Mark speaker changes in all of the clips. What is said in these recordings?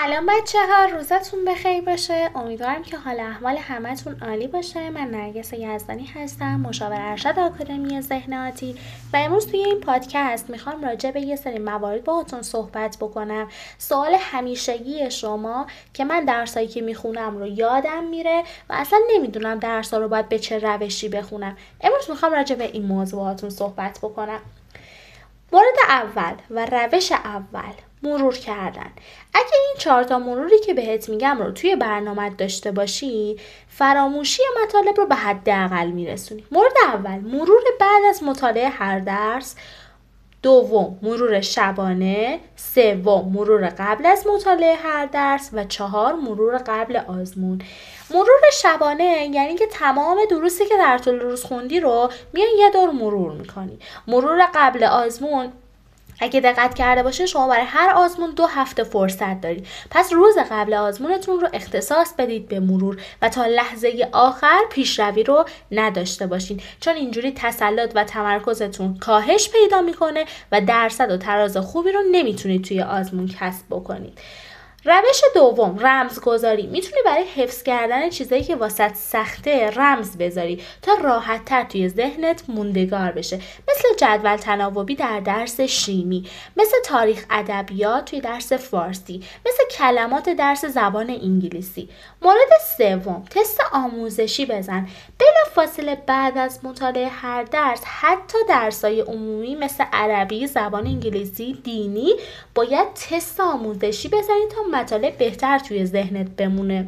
Speaker 1: سلام بچه‌ها، روزتون بخیر باشه. امیدوارم که حال احوال همتون عالی باشه. من نرگس یزدانی هستم، مشاور ارشد آکادمی ذهن آتی و امروز توی این پادکست میخوام راجع به یه سری موارد باهاتون صحبت بکنم. سوال همیشگی شما که من درسایی که میخونم رو یادم میره و اصلا نمیدونم درسا رو باید به چه روشی بخونم. امروز میخوام راجع به این موضوع باهاتون صحبت بکنم. مورد اول و روش اول، مرور کردن. اگه این 4 مروری که بهت میگم رو توی برنامه داشته باشی، فراموشی مطالب رو به حداقل میرسونی. مورد اول، مرور بعد از مطالعه هر درس. دوم، مرور شبانه. سوم، مرور قبل از مطالعه هر درس. و 4، مرور قبل آزمون. مرور شبانه یعنی که تمام دروسی که در طول روز خوندی رو میان یه دور مرور میکنی. مرور قبل آزمون، اگه دقت کرده باشه شما برای هر آزمون 2 هفته فرصت دارید. پس روز قبل آزمونتون رو اختصاص بدید به مرور و تا لحظه آخر پیشروی رو نداشته باشین، چون اینجوری تسلط و تمرکزتون کاهش پیدا میکنه و درصد و تراز خوبی رو نمیتونید توی آزمون کسب بکنید. روش دوم، رمزگذاری. میتونی برای حفظ کردن چیزایی که واسط سخته رمز بذاری تا راحت تر توی ذهنت موندگار بشه، مثل جدول تناوبی در درس شیمی، مثل تاریخ ادبیات توی درس فارسی، مثل کلمات درس زبان انگلیسی. مورد سوم، تست آموزشی بزن. بلافاصله بعد از مطالعه هر درس، حتی درسای عمومی مثل عربی، زبان انگلیسی، دینی، باید تست آموزشی بزنید تا مطالب بهتر توی ذهنت بمونه.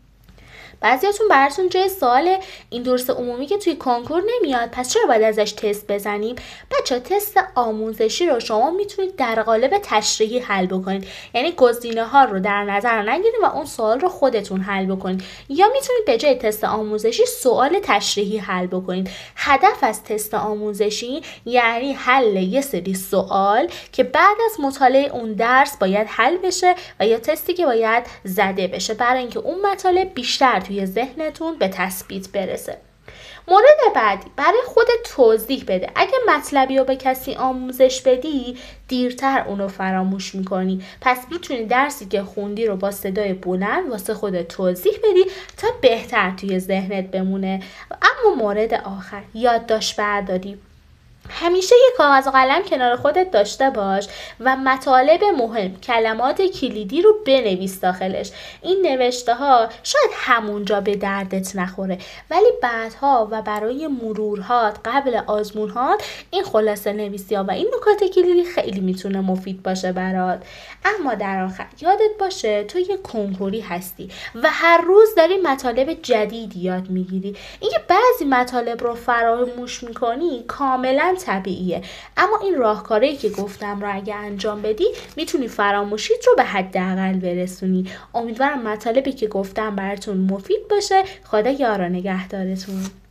Speaker 1: بعضیاتون براتون جای سوال این درس عمومی که توی کنکور نمیاد، پس چرا باید ازش تست بزنیم؟ بچه، تست آموزشی رو شما میتونید در قالب تشریحی حل بکنید، یعنی گزینه ها رو در نظر نگیرید و اون سوال رو خودتون حل بکنید، یا میتونید به جای تست آموزشی سوال تشریحی حل بکنید. هدف از تست آموزشی یعنی حل یه سری سوال که بعد از مطالعه اون درس باید حل بشه و یا تستی که باید زده بشه برای اینکه اون مطالب بیشتر توی ذهنتون به تثبیت برسه. مورد بعدی، برای خودت توضیح بده. اگه مطلبی رو به کسی آموزش بدی، دیرتر اونو فراموش میکنی. پس میتونی درسی که خوندی رو با صدای بلند واسه خودت توضیح بدی تا بهتر توی ذهنت بمونه. اما مورد آخر، یادداشت برداری. همیشه یک کاغذ و قلم کنار خودت داشته باش و مطالب مهم، کلمات کلیدی رو بنویس داخلش. این نوشته ها شاید همونجا به دردت نخوره، ولی بعدها و برای مرورهات قبل آزمونهات این خلاصه نویسی ها و این نکات کلیدی خیلی میتونه مفید باشه برات. اما در آخر یادت باشه تو یک کنکوری هستی و هر روز داری مطالب جدید یاد میگیری. اینکه بعضی مطالب رو فراموش میکنی کاملا طبیعیه، اما این راهکاری که گفتم رو اگه انجام بدی میتونی فراموشیت رو به حداقل برسونی. امیدوارم مطالبی که گفتم براتون مفید باشه. خدا یار و نگهدارتون.